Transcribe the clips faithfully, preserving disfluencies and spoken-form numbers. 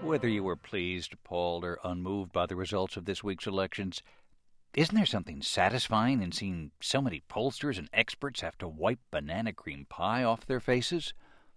Whether you were pleased, appalled, or unmoved by the results of this week's elections, isn't there something satisfying in seeing so many pollsters and experts have to wipe banana cream pie off their faces?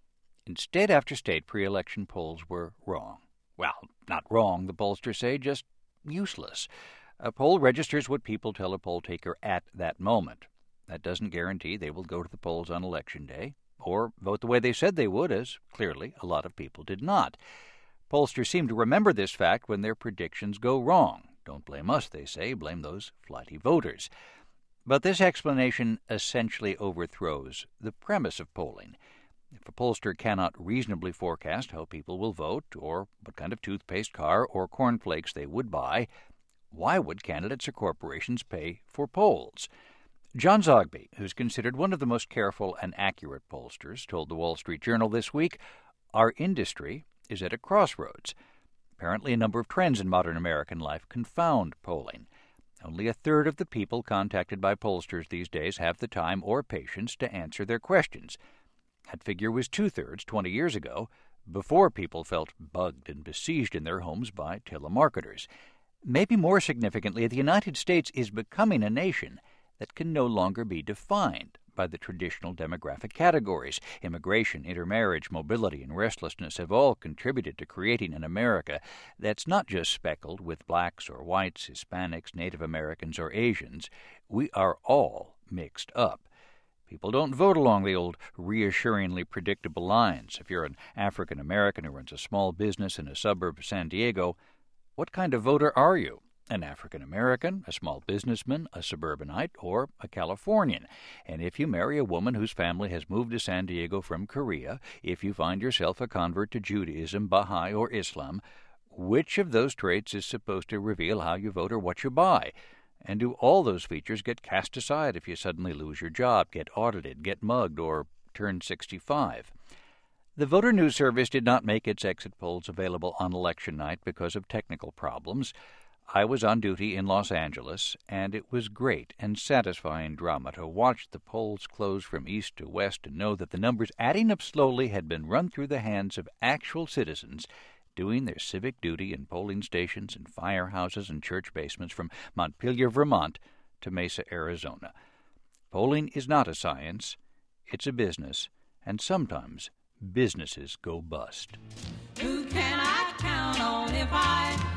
In state after state, pre-election polls were wrong. Well, not wrong, the pollsters say, just useless. A poll registers what people tell a poll taker at that moment. That doesn't guarantee they will go to the polls on Election Day, or vote the way they said they would, as clearly a lot of people did not. Pollsters seem to remember this fact when their predictions go wrong. Don't blame us, they say, blame those flighty voters. But this explanation essentially overthrows the premise of polling. If a pollster cannot reasonably forecast how people will vote, or what kind of toothpaste, car, or cornflakes they would buy, why would candidates or corporations pay for polls? John Zogby, who's considered one of the most careful and accurate pollsters, told the Wall Street Journal this week, our industry is at a crossroads. Apparently, a number of trends in modern American life confound polling. Only a third of the people contacted by pollsters these days have the time or patience to answer their questions. That figure was two-thirds twenty years ago, before people felt bugged and besieged in their homes by telemarketers. Maybe more significantly, the United States is becoming a nation that can no longer be defined by the traditional demographic categories. Immigration, intermarriage, mobility, and restlessness have all contributed to creating an America that's not just speckled with blacks or whites, Hispanics, Native Americans, or Asians. We are all mixed up. People don't vote along the old reassuringly predictable lines. If you're an African American who runs a small business in a suburb of San Diego, what kind of voter are you? An African American, a small businessman, a suburbanite, or a Californian? And if you marry a woman whose family has moved to San Diego from Korea, if you find yourself a convert to Judaism, Baha'i, or Islam, which of those traits is supposed to reveal how you vote or what you buy? And do all those features get cast aside if you suddenly lose your job, get audited, get mugged, or turn sixty-five? The Voter News Service did not make its exit polls available on election night because of technical problems. I was on duty in Los Angeles, and it was great and satisfying drama to watch the polls close from east to west and know that the numbers adding up slowly had been run through the hands of actual citizens doing their civic duty in polling stations and firehouses and church basements from Montpelier, Vermont to Mesa, Arizona. Polling is not a science, it's a business, and sometimes businesses go bust. Who can I count on if I